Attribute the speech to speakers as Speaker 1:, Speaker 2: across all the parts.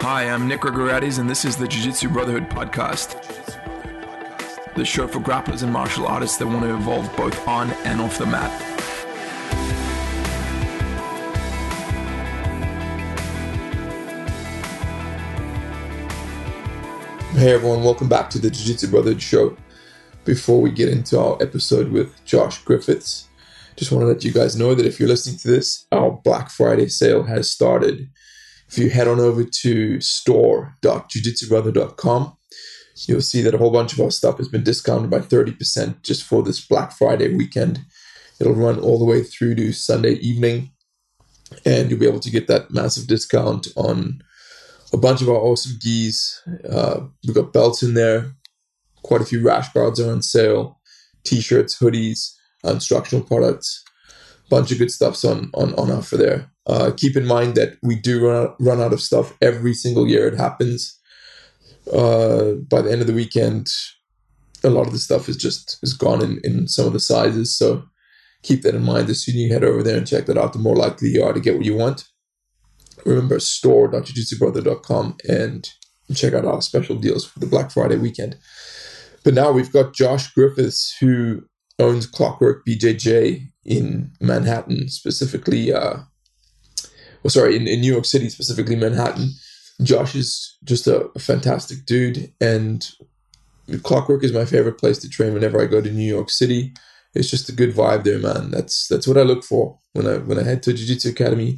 Speaker 1: Hi, I'm Nick Grigoratis, and this is the Jiu-Jitsu Brotherhood podcast, the show for grapplers and martial artists that want to evolve both on and off the mat.
Speaker 2: Hey everyone, welcome back to the Jiu-Jitsu Brotherhood show. Before we get into our episode with Josh Griffiths, just want to let you guys know that if you're listening to this, our Black Friday sale has started. If you head on over to store.jujitsubrother.com, you'll see that a whole bunch of our stuff has been discounted by 30% just for this Black Friday weekend. It'll run all the way through to Sunday evening, and you'll be able to get that massive discount on a bunch of our awesome gis. We've got belts in there. Quite a few rash guards are on sale. T-shirts, hoodies, instructional products. Bunch of good stuff's on offer there. Keep in mind that we do run out of stuff every single year. It happens. By the end of the weekend, a lot of the stuff is gone in some of the sizes. So keep that in mind. The sooner you head over there and check that out, the more likely you are to get what you want. Remember, store.jujitsubrother.com and check out our special deals for the Black Friday weekend. But now we've got Josh Griffiths, who owns Clockwork BJJ in Manhattan, specifically, in New York City, specifically Manhattan. Josh is just a fantastic dude, and Clockwork is my favorite place to train whenever I go to New York City. It's just a good vibe there, man. That's what I look for when I head to a Jiu-Jitsu academy.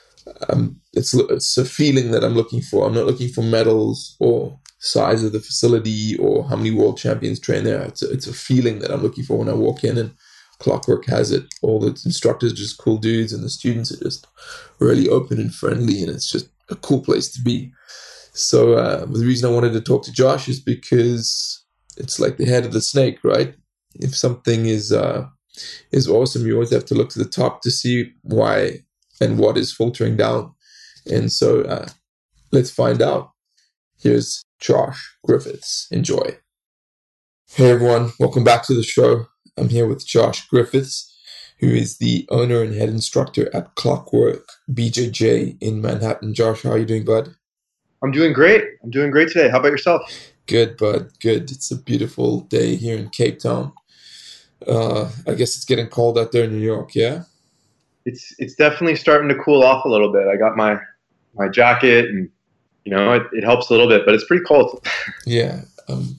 Speaker 2: It's a feeling that I'm looking for. I'm not looking for medals or size of the facility or how many world champions train there. It's a feeling that I'm looking for when I walk in, and Clockwork has it. All the instructors are just cool dudes, and the students are just really open and friendly, and it's just a cool place to be. So the reason I wanted to talk to Josh is because it's like the head of the snake, right? If something is awesome, you always have to look to the top to see why and what is filtering down. And so let's find out. Here's Josh Griffiths. Enjoy. Hey everyone, welcome back to the show. I'm here with Josh Griffiths, who is the owner and head instructor at Clockwork BJJ in Manhattan. Josh, how are you doing, bud?
Speaker 3: I'm doing great. Today. How about yourself?
Speaker 2: Good, bud. Good. It's a beautiful day here in Cape Town. I guess it's getting cold out there in New York, yeah?
Speaker 3: It's definitely starting to cool off a little bit. I got my jacket, and it helps a little bit, but it's pretty cold.
Speaker 2: Yeah, I'm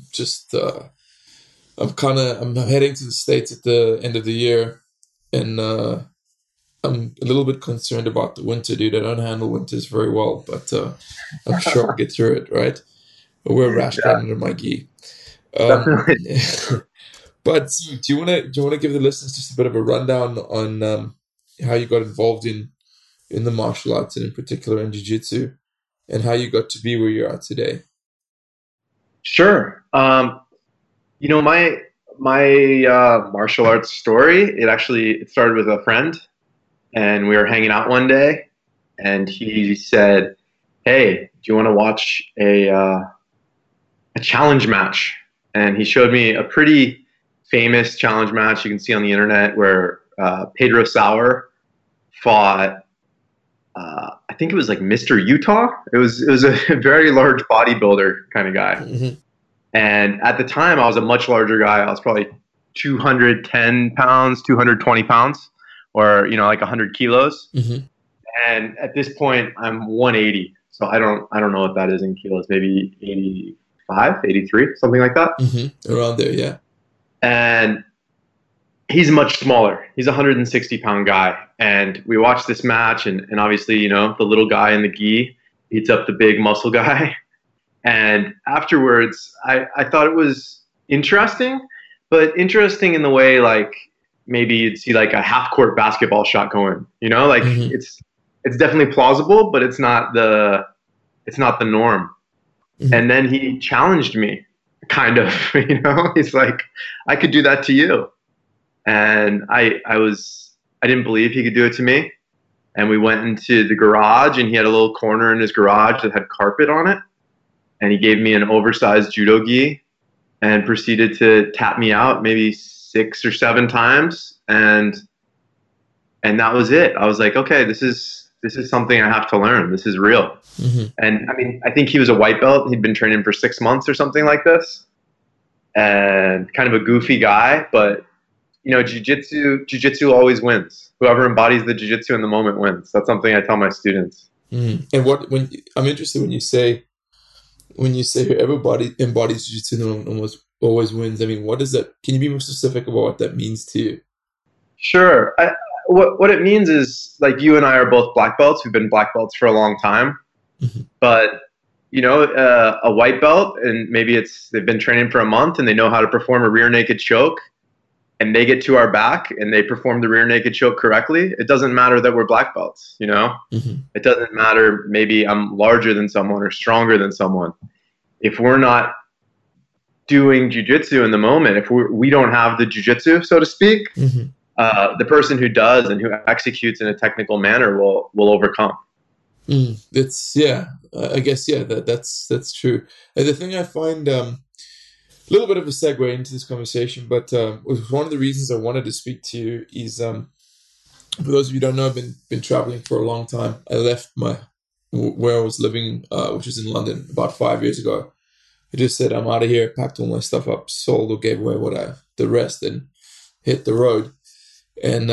Speaker 2: heading to the States at the end of the year, and I'm a little bit concerned about the winter, dude. I don't handle winters very well, but I'm sure I'll get through it, right? I'll wear a rash guard under my gi.
Speaker 3: Definitely.
Speaker 2: But do you want to give the listeners just a bit of a rundown on how you got involved in the martial arts, and in particular in jiu-jitsu, and how you got to be where you are today?
Speaker 3: Sure. My martial arts story, it started with a friend, and we were hanging out one day, and he said, "Hey, do you want to watch a challenge match?" And he showed me a pretty famous challenge match you can see on the internet where Pedro Sauer fought, I think it was like Mr. Utah. It was a very large bodybuilder kind of guy.
Speaker 2: Mm-hmm.
Speaker 3: And at the time, I was a much larger guy. I was probably 210 pounds, 220 pounds, or, like 100 kilos.
Speaker 2: Mm-hmm.
Speaker 3: And at this point, I'm 180. So I don't know what that is in kilos, maybe 85, 83, something like that.
Speaker 2: Mm-hmm. Around there, yeah.
Speaker 3: And he's much smaller. He's a 160-pound guy. And we watched this match, and obviously, the little guy in the gi beats up the big muscle guy. And afterwards, I thought it was interesting, but interesting in the way, like, maybe you'd see like a half-court basketball shot going,
Speaker 2: Mm-hmm.
Speaker 3: It's definitely plausible, but it's not the norm.
Speaker 2: Mm-hmm.
Speaker 3: And then he challenged me, kind of, he's like, "I could do that to you." And I didn't believe he could do it to me. And we went into the garage, and he had a little corner in his garage that had carpet on it. And he gave me an oversized judo gi and proceeded to tap me out maybe 6 or 7 times. And that was it. I was like, okay, this is this is something I have to learn. This is real.
Speaker 2: Mm-hmm.
Speaker 3: And I mean, I think he was a white belt. He'd been training for 6 months or something like this, and kind of a goofy guy. But jiu-jitsu always wins. Whoever embodies the jiu-jitsu in the moment wins. That's something I tell my students.
Speaker 2: Mm-hmm. And I'm interested when you say whoever embodies jiu-jitsu in the moment always wins. I mean, what does that? Can you be more specific about what that means to you?
Speaker 3: Sure. What it means is, like, you and I are both black belts. We've been black belts for a long time.
Speaker 2: Mm-hmm.
Speaker 3: But a white belt, and maybe they've been training for a month and they know how to perform a rear naked choke, and they get to our back and they perform the rear naked choke correctly. It doesn't matter that we're black belts.
Speaker 2: Mm-hmm.
Speaker 3: It doesn't matter. Maybe I'm larger than someone or stronger than someone. If we're not doing jiu-jitsu in the moment, if we don't have the jiu-jitsu, so to speak,
Speaker 2: mm-hmm.
Speaker 3: The person who does and who executes in a technical manner will overcome.
Speaker 2: I guess that's true. And the thing I find a little bit of a segue into this conversation, but one of the reasons I wanted to speak to you is, for those of you who don't know, I've been traveling for a long time. I left where I was living, which was in London, about 5 years ago. I just said, I'm out of here, packed all my stuff up, sold or gave away the rest, and hit the road. And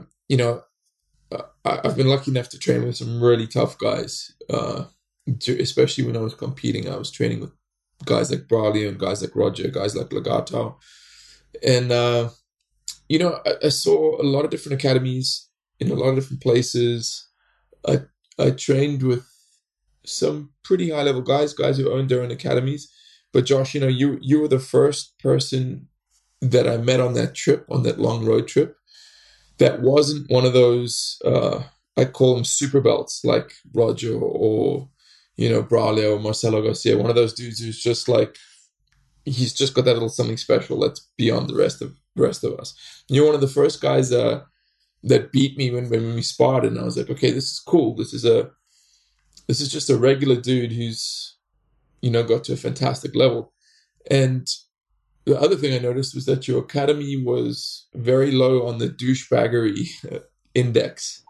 Speaker 2: I've been lucky enough to train with some really tough guys, especially when I was competing. I was training with guys like Braulio and guys like Roger, guys like Legato. And, I saw a lot of different academies in a lot of different places. I trained with some pretty high-level guys who owned their own academies. But Josh, you were the first person that I met on that trip, on that long road trip, that wasn't one of those, I call them super belts, like Roger or, Braulio or Marcelo Garcia, one of those dudes who's just like, he's just got that little something special that's beyond the rest of us. You're one of the first guys that beat me when we sparred, and I was like, okay, this is cool. This is just a regular dude who's, got to a fantastic level. And the other thing I noticed was that your academy was very low on the douchebaggery index.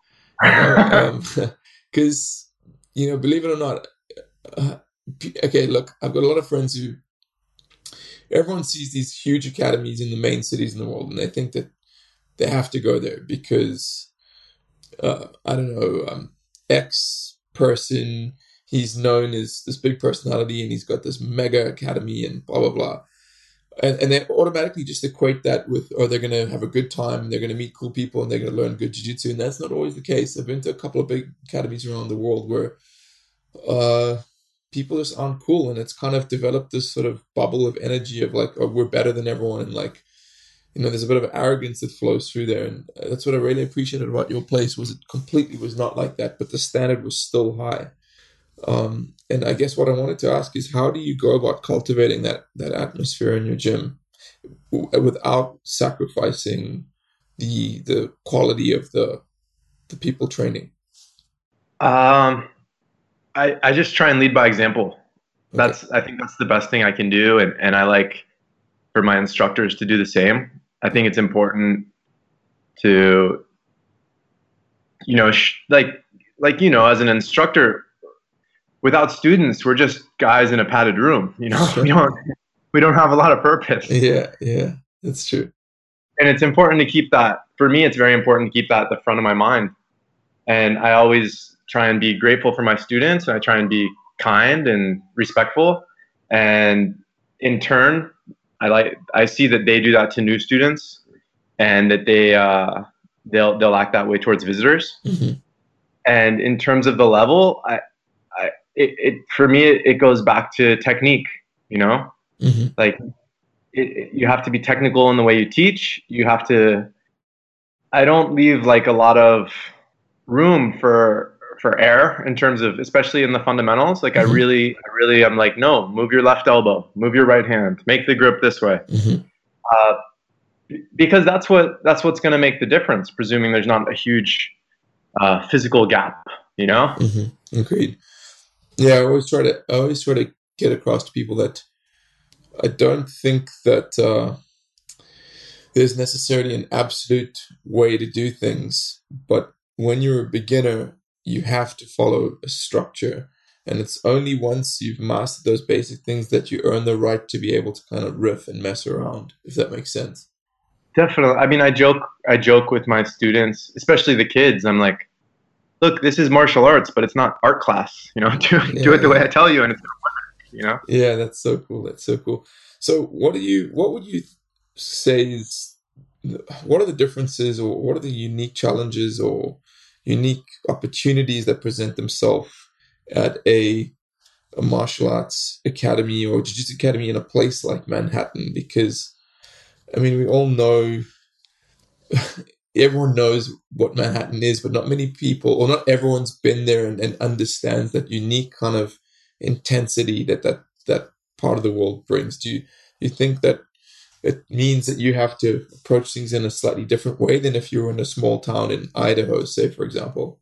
Speaker 2: Because, believe it or not, okay, look, I've got a lot of friends who, everyone sees these huge academies in the main cities in the world, and they think that they have to go there because, I don't know, X person, he's known as this big personality and he's got this mega academy and blah, blah, blah. And they automatically just equate that with, they're going to have a good time, they're going to meet cool people, and they're going to learn good jiu-jitsu. And that's not always the case. I've been to a couple of big academies around the world where people just aren't cool. And it's kind of developed this sort of bubble of energy of like, we're better than everyone. And like, there's a bit of arrogance that flows through there. And that's what I really appreciated about your place, was it completely was not like that, but the standard was still high. And I guess what I wanted to ask is, how do you go about cultivating that atmosphere in your gym without sacrificing the quality of the people training?
Speaker 3: I just try and lead by example.
Speaker 2: Okay.
Speaker 3: I think that's the best thing I can do, and I like for my instructors to do the same. I think it's important to, as an instructor, without students, we're just guys in a padded room.
Speaker 2: Sure.
Speaker 3: We don't have a lot of purpose.
Speaker 2: Yeah, that's true.
Speaker 3: And it's important to keep that. For me, it's very important to keep that at the front of my mind. And I always try and be grateful for my students, and I try and be kind and respectful. And in turn, I see that they do that to new students, and that they'll act that way towards visitors.
Speaker 2: Mm-hmm.
Speaker 3: And in terms of the level, for me, it goes back to technique,
Speaker 2: Mm-hmm.
Speaker 3: like you have to be technical in the way you teach. I don't leave like a lot of room for error in terms of, especially in the fundamentals. Like
Speaker 2: Mm-hmm.
Speaker 3: I really am like, no, move your left elbow, move your right hand, make the grip this way.
Speaker 2: Mm-hmm.
Speaker 3: Because that's what's going to make the difference, presuming there's not a huge physical gap,
Speaker 2: Mm-hmm. Agreed. Yeah, I always try to get across to people that I don't think that there's necessarily an absolute way to do things, but when you're a beginner, you have to follow a structure. And it's only once you've mastered those basic things that you earn the right to be able to kind of riff and mess around, if that makes sense.
Speaker 3: Definitely. I mean, I joke with my students, especially the kids. I'm like, look, this is martial arts, but it's not art class. Do it the way I tell you, and it's gonna work.
Speaker 2: Yeah, that's so cool. That's so cool. So, what would you say is, what are the differences, or what are the unique challenges or unique opportunities that present themselves at a martial arts academy or jiu-jitsu academy in a place like Manhattan? Because, I mean, we all know, everyone knows what Manhattan is, but not many people, or not everyone's been there and understands that unique kind of intensity that part of the world brings. Do you think that it means that you have to approach things in a slightly different way than if you were in a small town in Idaho, say, for example?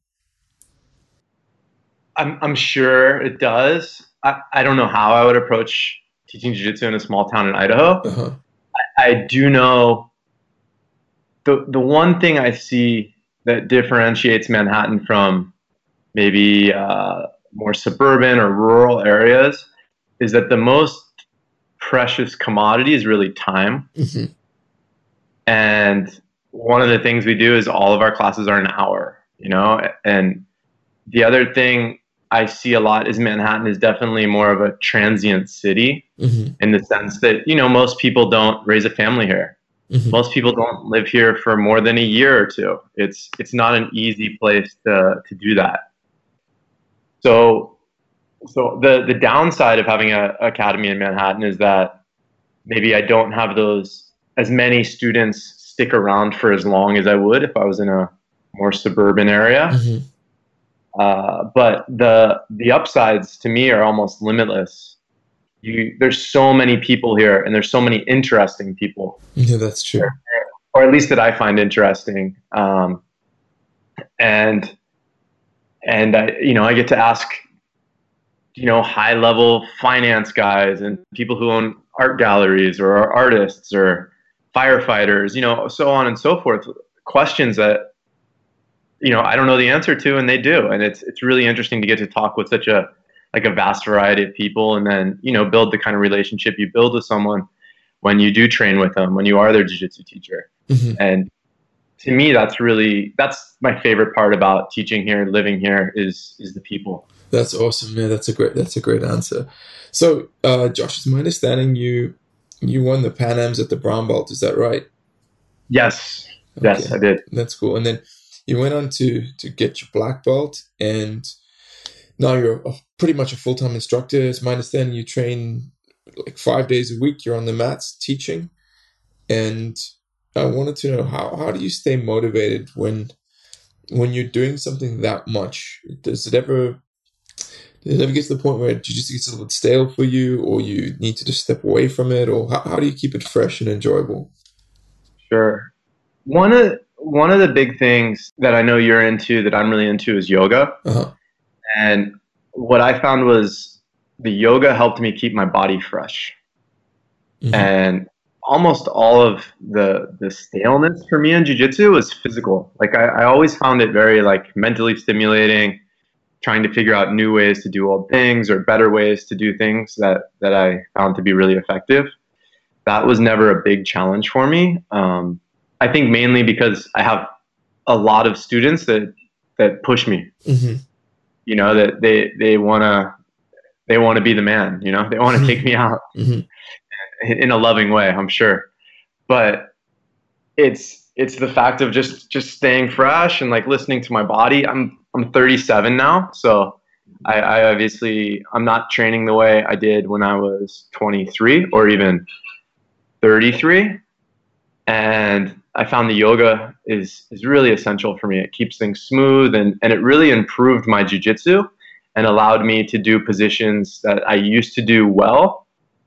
Speaker 3: I'm sure it does. I don't know how I would approach teaching jiu-jitsu in a small town in Idaho.
Speaker 2: Uh-huh.
Speaker 3: I do know the one thing I see that differentiates Manhattan from maybe more suburban or rural areas is that the most precious commodity is really time.
Speaker 2: Mm-hmm.
Speaker 3: And one of the things we do is all of our classes are an hour, and the other thing I see a lot is Manhattan is definitely more of a transient city,
Speaker 2: Mm-hmm.
Speaker 3: in the sense that, most people don't raise a family here.
Speaker 2: Mm-hmm.
Speaker 3: Most people don't live here for more than a year or two. It's not an easy place to do that. So the downside of having an academy in Manhattan is that maybe I don't have as many students stick around for as long as I would if I was in a more suburban area.
Speaker 2: Mm-hmm.
Speaker 3: But the upsides to me are almost limitless. There's so many people here, and there's so many interesting people.
Speaker 2: Yeah, that's true.
Speaker 3: Or at least that I find interesting. And I get to ask, high level finance guys and people who own art galleries or are artists or firefighters, so on and so forth, questions that, I don't know the answer to, and they do. And it's really interesting to get to talk with such a vast variety of people, and then, build the kind of relationship you build with someone when you do train with them, when you are their jiu-jitsu teacher.
Speaker 2: Mm-hmm.
Speaker 3: And to me, that's my favorite part about teaching here and living here is the people.
Speaker 2: That's awesome. Yeah, that's a great answer. So, Josh, it's my understanding you won the Pan Ams at the brown belt. Is that right?
Speaker 3: Yes.
Speaker 2: Okay.
Speaker 3: Yes, I did.
Speaker 2: That's cool. And then you went on to get your black belt, and now you're pretty much a full-time instructor. It's my understanding you train like 5 days a week. You're on the mats teaching. And I wanted to know, how do you stay motivated when you're doing something that much? Does it ever get to the point where jiu-jitsu gets a little bit stale for you, or you need to just step away from it? Or how do you keep it fresh and enjoyable?
Speaker 3: Sure. One of the big things that I know you're into, that I'm really into, is yoga.
Speaker 2: Uh-huh.
Speaker 3: And what I found was the yoga helped me keep my body fresh.
Speaker 2: Mm-hmm.
Speaker 3: And almost all of the staleness for me in jiu-jitsu was physical. Like I always found it very mentally stimulating, trying to figure out new ways to do old things or better ways to do things that I found to be really effective. That was never a big challenge for me. I think mainly because I have a lot of students that push me.
Speaker 2: Mm-hmm.
Speaker 3: That they want to be the man. They want to take me out.
Speaker 2: Mm-hmm.
Speaker 3: In a loving way, I'm sure. But it's the fact of just staying fresh and listening to my body. I'm 37 now, so I obviously, I'm not training the way I did when I was 23 or even 33. And I found the yoga is really essential for me. It keeps things smooth, and it really improved my jiu-jitsu and allowed me to do positions that I used to do well,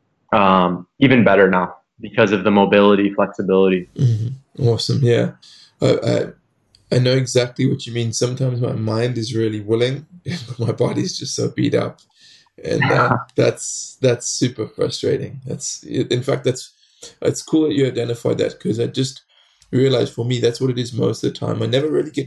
Speaker 3: even better now because of the mobility, flexibility.
Speaker 2: Mm-hmm. Awesome. Yeah. I know exactly what you mean. Sometimes my mind is really willing, but my body's just so beat up. And that's super frustrating. It's cool that you identified that, because I just realized for me, that's what it is most of the time. I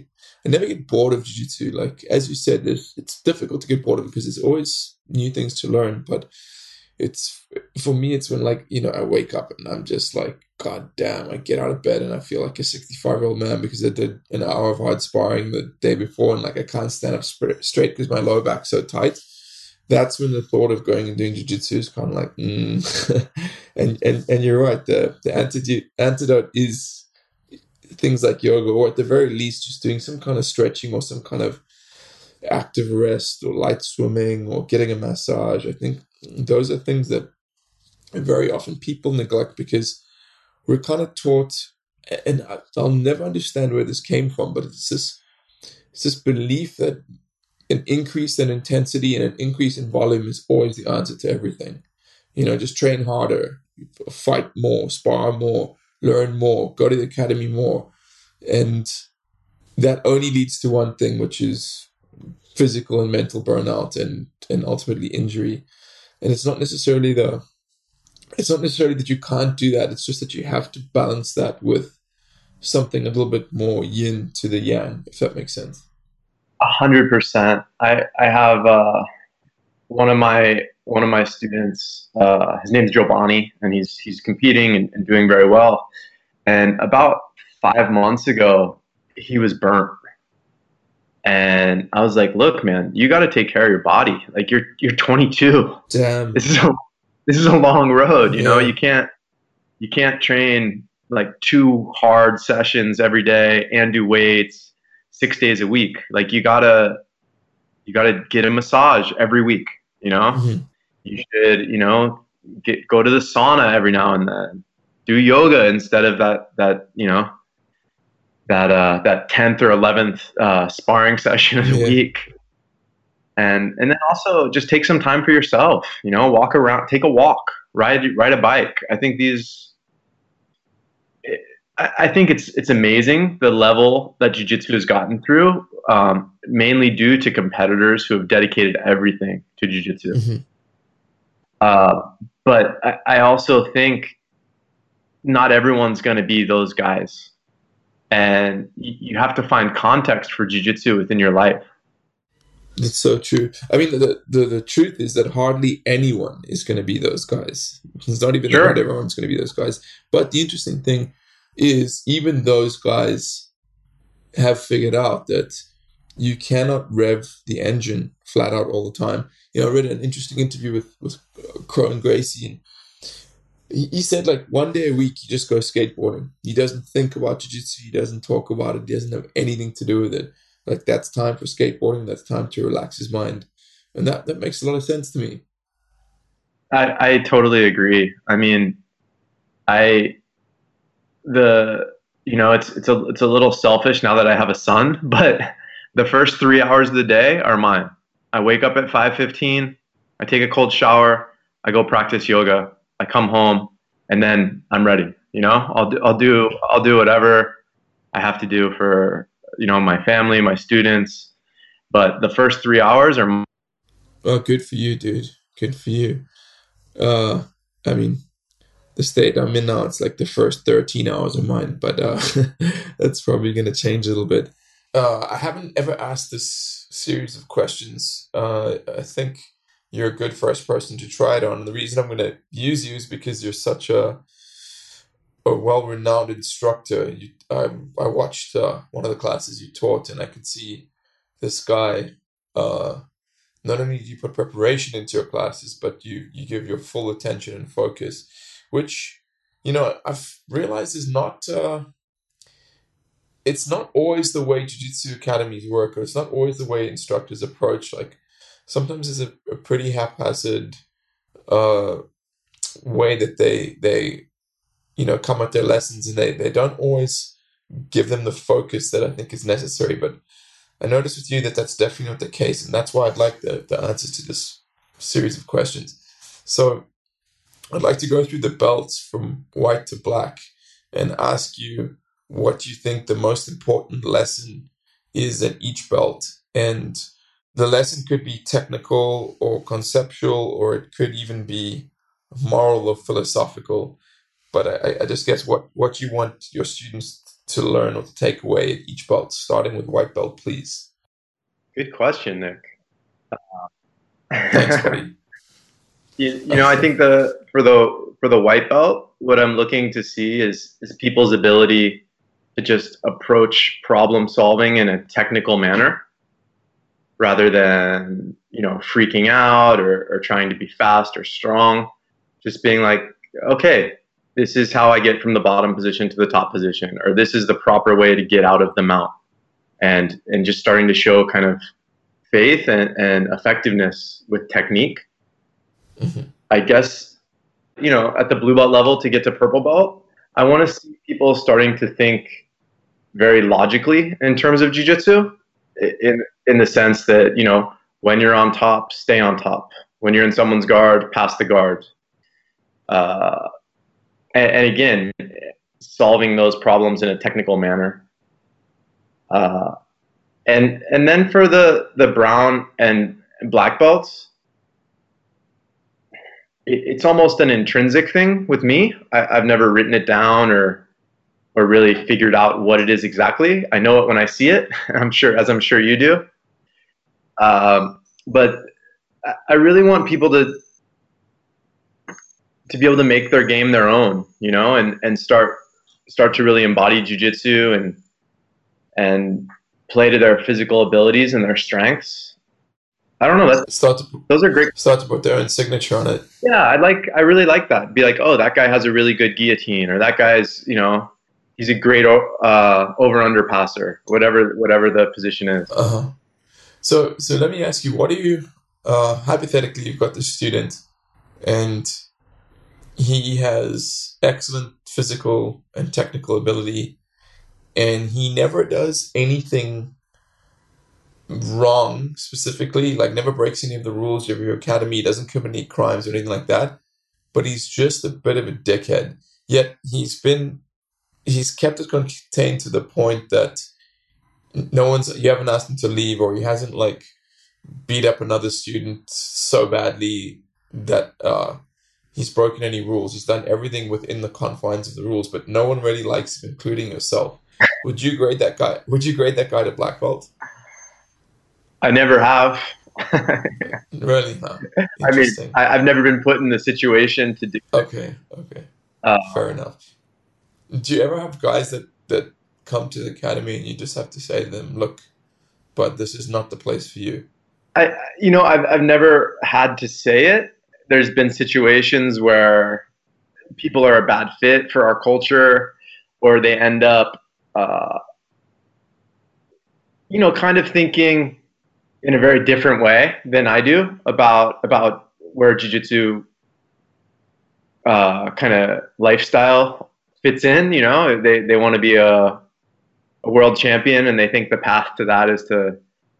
Speaker 2: I never get bored of jiu-jitsu. Like, as you said, it's difficult to get bored of it because there's always new things to learn. But it's, for me, it's when, like, I wake up and I'm just like, God damn, I get out of bed and I feel like a 65-year-old man because I did an hour of hard sparring the day before and, like, I can't stand up straight because my lower back's so tight. That's when the thought of going and doing jiu-jitsu is kind of like, and you're right. The antidote is things like yoga, or at the very least, just doing some kind of stretching or some kind of active rest or light swimming or getting a massage. I think those are things that very often people neglect because we're kind of taught, and I'll never understand where this came from, but it's this belief that an increase in intensity and an increase in volume is always the answer to everything. Just train harder, fight more, spar more, learn more, go to the academy more. And that only leads to one thing, which is physical and mental burnout and ultimately injury. And it's not necessarily that you can't do that. It's just that you have to balance that with something a little bit more yin to the yang, if that makes sense.
Speaker 3: 100%. I have one of my students. His name's Giovanni, and he's competing and doing very well. And about 5 months ago, he was burnt, and I was like, "Look, man, you got to take care of your body. Like you're 22.
Speaker 2: Damn.
Speaker 3: This is a long road. You can't train like 2 hard sessions every day and do weights 6 days a week. Like you gotta get a massage every week.
Speaker 2: Mm-hmm.
Speaker 3: You should go to the sauna every now and then. Do yoga instead of that 10th or 11th sparring session of the week. And then also just take some time for yourself. Walk around, take a walk, ride a bike. I think it's amazing the level that jiu-jitsu has gotten through, mainly due to competitors who have dedicated everything to jiu-jitsu.
Speaker 2: Mm-hmm.
Speaker 3: But I also think not everyone's going to be those guys. And you have to find context for jiu-jitsu within your life.
Speaker 2: That's so true. I mean, the truth is that hardly anyone is going to be those guys. It's not even that not everyone's going to be those guys. But the interesting thing is even those guys have figured out that you cannot rev the engine flat out all the time. I read an interesting interview with Kron Gracie, and he said, like, one day a week he just goes skateboarding. He doesn't think about jiu-jitsu. He doesn't talk about it. He doesn't have anything to do with it. Like, that's time for skateboarding. That's time to relax his mind. And that makes a lot of sense to me.
Speaker 3: I totally agree. I mean, it's a little selfish now that I have a son, but the first 3 hours of the day are mine. I wake up at 5:15. I take a cold shower. I go practice yoga. I come home, and then I'm ready. I'll do whatever I have to do for my family, my students. But the first 3 hours are.
Speaker 2: Oh, good for you, dude. Good for you. I mean, the state I'm in now, it's like the first 13 hours of mine, but that's probably going to change a little bit. I haven't ever asked this series of questions. I think you're a good first person to try it on. And the reason I'm going to use you is because you're such a well-renowned instructor. I watched one of the classes you taught, and I could see this guy. Not only do you put preparation into your classes, but you give your full attention and focus, which, I've realized is not, it's not always the way jiu-jitsu academies work, or it's not always the way instructors approach. Like, sometimes it's a pretty haphazard way that they come at their lessons, and they don't always give them the focus that I think is necessary. But I noticed with you that that's definitely not the case, and that's why I'd like the answers to this series of questions. So I'd like to go through the belts from white to black and ask you what you think the most important lesson is in each belt. And the lesson could be technical or conceptual, or it could even be moral or philosophical. But I just guess what you want your students to learn or to take away at each belt, starting with white belt, please?
Speaker 3: Good question, Nick.
Speaker 2: Thanks, buddy.
Speaker 3: I think for the white belt, what I'm looking to see is people's ability to just approach problem solving in a technical manner rather than freaking out or trying to be fast or strong. Just being like, okay, this is how I get from the bottom position to the top position, or this is the proper way to get out of the mount, and just starting to show kind of faith and effectiveness with technique.
Speaker 2: Mm-hmm.
Speaker 3: I guess, at the blue belt level to get to purple belt, I want to see people starting to think very logically in terms of jiu-jitsu, in the sense that, when you're on top, stay on top. When you're in someone's guard, pass the guard. And again, solving those problems in a technical manner. And then for the brown and black belts, it's almost an intrinsic thing with me. I've never written it down or really figured out what it is exactly. I know it when I see it. I'm sure you do. But I really want people to be able to make their game their own, and start to really embody jiu-jitsu and play to their physical abilities and their strengths. I don't know. Those are great.
Speaker 2: Start to put their own signature on it.
Speaker 3: Yeah, I really like that. Be like, oh, that guy has a really good guillotine, or that guy's, he's a great over/under passer, whatever the position is.
Speaker 2: Uh-huh. So let me ask you, what do you hypothetically, you've got this student, and he has excellent physical and technical ability, and he never does anything wrong specifically, like never breaks any of the rules of your academy, doesn't commit any crimes or anything like that, but he's just a bit of a dickhead. Yet he's kept it contained to the point that you haven't asked him to leave, or he hasn't like beat up another student so badly that he's broken any rules. He's done everything within the confines of the rules, but no one really likes him, including yourself. Would you grade that guy? Would you grade that guy to black belt?
Speaker 3: I never have.
Speaker 2: Really? Huh?
Speaker 3: I mean, I've never been put in the situation to do.
Speaker 2: Okay. Fair enough. Do you ever have guys that come to the academy and you just have to say to them, look, but this is not the place for you?
Speaker 3: I've never had to say it. There's been situations where people are a bad fit for our culture, or they end up, kind of thinking in a very different way than I do about where jiu-jitsu kind of lifestyle fits in. They want to be a world champion, and they think the path to that is to,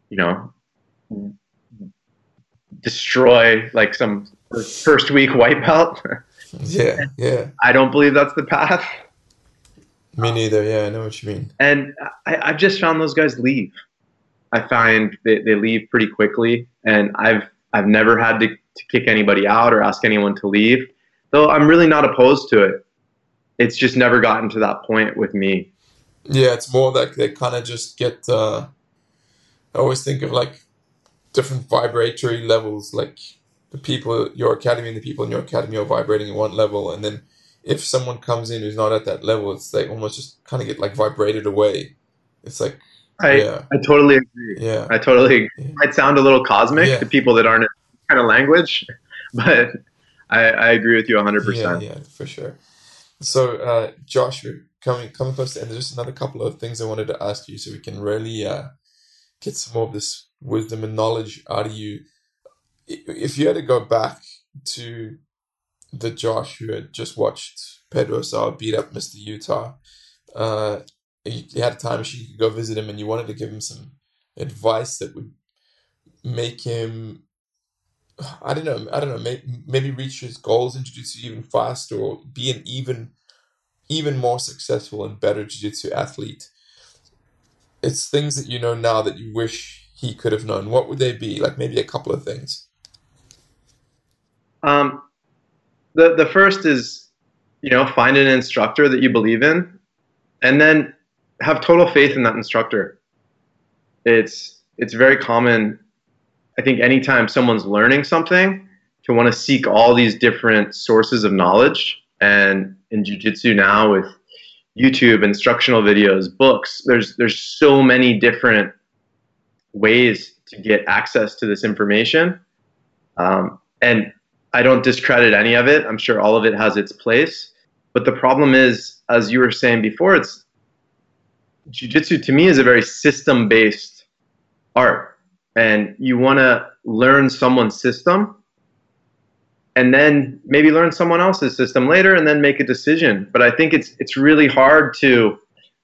Speaker 3: destroy like some first week white belt.
Speaker 2: Yeah.
Speaker 3: I don't believe that's the path.
Speaker 2: Me neither. Yeah, I know what you mean.
Speaker 3: And I've just found those guys leave. I find they leave pretty quickly, and I've never had to kick anybody out or ask anyone to leave, though I'm really not opposed to it. It's just never gotten to that point with me.
Speaker 2: Yeah, it's more like they kind of just get, I always think of like different vibratory levels, like the people at your academy and the people in your academy are vibrating at one level, and then if someone comes in who's not at that level, it's like almost just kind of get like vibrated away. It's like,
Speaker 3: I totally agree.
Speaker 2: Yeah.
Speaker 3: I totally agree. It might sound a little cosmic to people that aren't in that kind of language, but I agree with you 100%.
Speaker 2: Yeah, for sure. So, Josh, we're coming close to the end. There's just another couple of things I wanted to ask you so we can really get some more of this wisdom and knowledge out of you. If you had to go back to the Josh who had just watched Pedro Sauer beat up Mr. Utah, you had a time machine, you could go visit him, and you wanted to give him some advice that would make him, I don't know, maybe reach his goals in jiu-jitsu even faster, or be an even more successful and better jiu-jitsu athlete. It's things that you know now that you wish he could have known. What would they be? Like maybe a couple of things.
Speaker 3: The first is, find an instructor that you believe in, and then have total faith in that instructor. It's very common, I think, anytime someone's learning something, to want to seek all these different sources of knowledge. And in jiu-jitsu now, with YouTube, instructional videos, books, there's so many different ways to get access to this information. And I don't discredit any of it. I'm sure all of it has its place. But the problem is, as you were saying before, it's jiu-jitsu to me is a very system-based art. And you want to learn someone's system and then maybe learn someone else's system later and then make a decision. But I think it's really hard to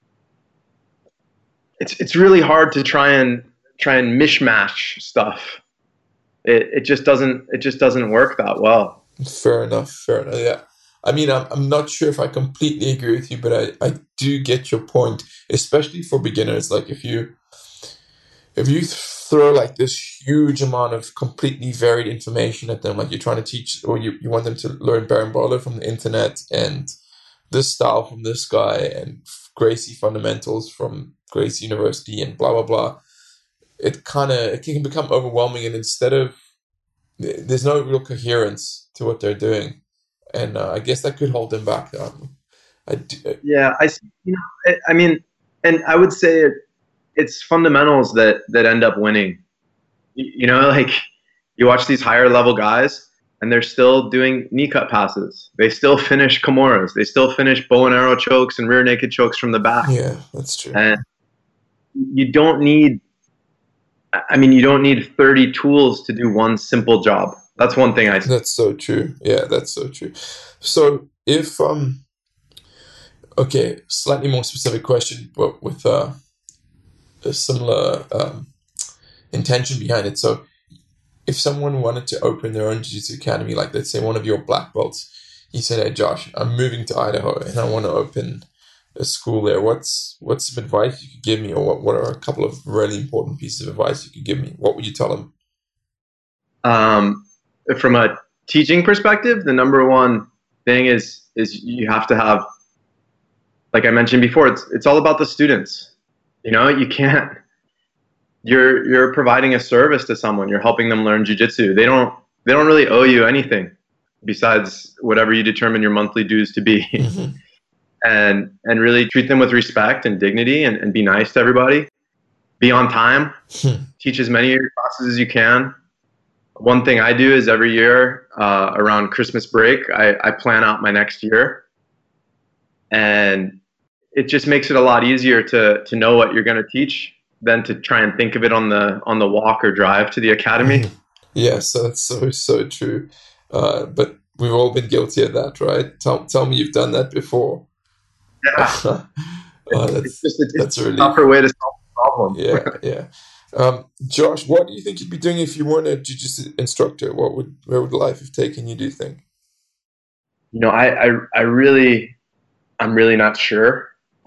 Speaker 3: try and mishmash stuff. It just doesn't work that well.
Speaker 2: Fair enough. Yeah. I mean, I'm not sure if I completely agree with you, but I do get your point, especially for beginners. Like if you throw like this huge amount of completely varied information at them, like you're trying to teach, or you want them to learn berimbolo from the internet and this style from this guy and Gracie fundamentals from Gracie University and blah, blah, blah. It can become overwhelming, and there's no real coherence to what they're doing. And I guess that could hold them back.
Speaker 3: Yeah, I see. I mean, and I would say it's fundamentals that end up winning. Like you watch these higher level guys and they're still doing knee cut passes. They still finish kimuras. They still finish bow and arrow chokes and rear naked chokes from the back.
Speaker 2: Yeah, that's true.
Speaker 3: And you don't need 30 tools to do one simple job. That's one thing I see.
Speaker 2: That's so true. Yeah, that's so true. So if, okay, slightly more specific question, but with a similar intention behind it. So if someone wanted to open their own jiu-jitsu academy, like let's say one of your black belts, he said, "Hey Josh, I'm moving to Idaho and I want to open a school there. What's some advice you could give me, or what are a couple of really important pieces of advice you could give me? What would you tell them?"
Speaker 3: From a teaching perspective, the number one thing is you have to have, like I mentioned before, it's all about the students. You can't. You're providing a service to someone. You're helping them learn jiu-jitsu. They don't really owe you anything besides whatever you determine your monthly dues to be. Mm-hmm. And really treat them with respect and dignity, and be nice to everybody. Be on time. Teach as many of your classes as you can. One thing I do is every year around Christmas break, I plan out my next year. And it just makes it a lot easier to know what you're going to teach than to try and think of it on the walk or drive to the academy.
Speaker 2: Yes, that's so true. But we've all been guilty of that, right? Tell me you've done that before.
Speaker 3: Yeah.
Speaker 2: That's a
Speaker 3: tougher way to solve the problem.
Speaker 2: Yeah. Josh, what do you think you'd be doing if you weren't a jiu-jitsu instructor? Where would life have taken you, do you think?
Speaker 3: I'm really not sure.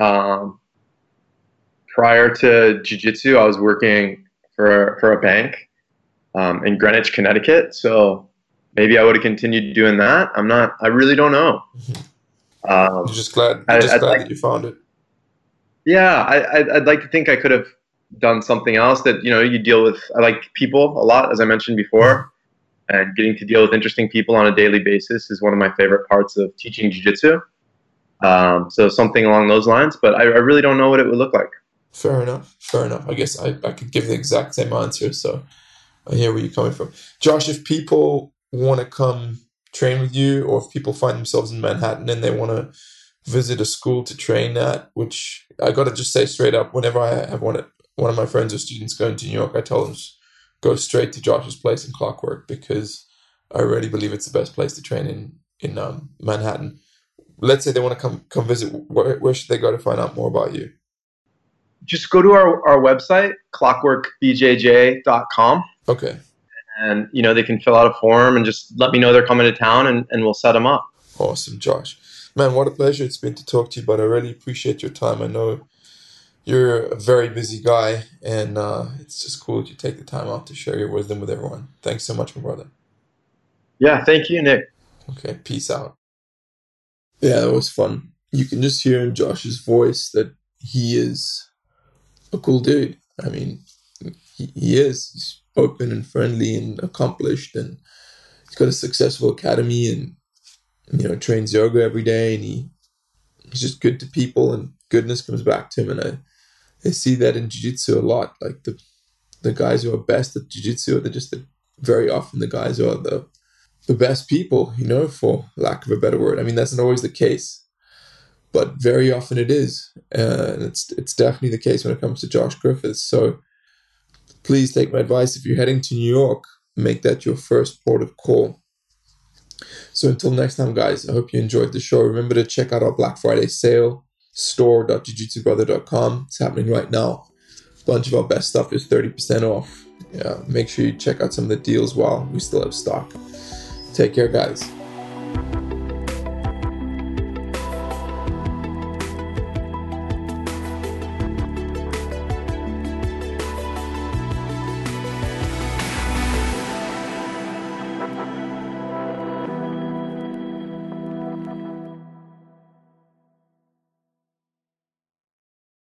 Speaker 3: Prior to jiu-jitsu, I was working for a bank in Greenwich, Connecticut. So maybe I would have continued doing that. I really don't know.
Speaker 2: You're just glad that you found it.
Speaker 3: Yeah, I'd like to think I could have done something else that, you deal with. I like people a lot, as I mentioned before, and getting to deal with interesting people on a daily basis is one of my favorite parts of teaching jiu-jitsu. So something along those lines, but I really don't know what it would look like.
Speaker 2: Fair enough. I guess I could give the exact same answer, so I hear where you're coming from. Josh, if people want to come train with you, or if people find themselves in Manhattan and they want to visit a school to train at, which I got to just say straight up, whenever I have one of my friends or students going to New York, I tell them go straight to Josh's place in Clockwork, because I really believe it's the best place to train in Manhattan. Let's say they want to come visit. Where should they go to find out more about you?
Speaker 3: Just go to our website, clockworkbjj.com.
Speaker 2: Okay.
Speaker 3: And, they can fill out a form and just let me know they're coming to town, and we'll set them up.
Speaker 2: Awesome, Josh. Man, what a pleasure it's been to talk to you, but I really appreciate your time. I know you're a very busy guy, and it's just cool that you take the time out to share your wisdom with everyone. Thanks so much, my brother.
Speaker 3: Yeah, thank you, Nick.
Speaker 2: Okay, peace out. Yeah, that was fun. You can just hear in Josh's voice that he is a cool dude. I mean, he is. He's open and friendly and accomplished, and he's got a successful academy, and trains yoga every day, and he's just good to people, and goodness comes back to him. And I see that in jiu-jitsu a lot. Like the guys who are best at jiu-jitsu are very often the guys who are the best people, for lack of a better word. I mean, that's not always the case, but very often it is. And it's definitely the case when it comes to Josh Griffiths. So please take my advice. If you're heading to New York, make that your first port of call. So until next time, guys, I hope you enjoyed the show. Remember to check out our Black Friday sale, store.jujitsubrother.com. It's happening right now. A bunch of our best stuff is 30% off. Yeah, make sure you check out some of the deals while we still have stock. Take care, guys.